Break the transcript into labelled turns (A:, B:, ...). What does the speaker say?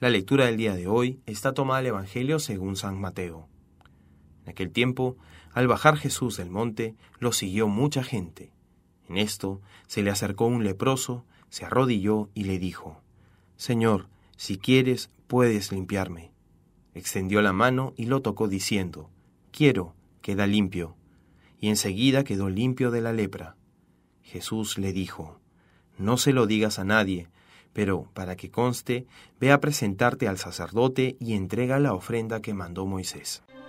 A: La lectura del día de hoy está tomada del Evangelio según San Mateo. En aquel tiempo, al bajar Jesús del monte, lo siguió mucha gente. En esto se le acercó un leproso, se arrodilló y le dijo: «Señor, si quieres, puedes limpiarme». Extendió la mano y lo tocó diciendo: «Quiero, queda limpio». Y enseguida quedó limpio de la lepra. Jesús le dijo: «No se lo digas a nadie, pero para que conste, ve a presentarte al sacerdote y entrega la ofrenda que mandó Moisés».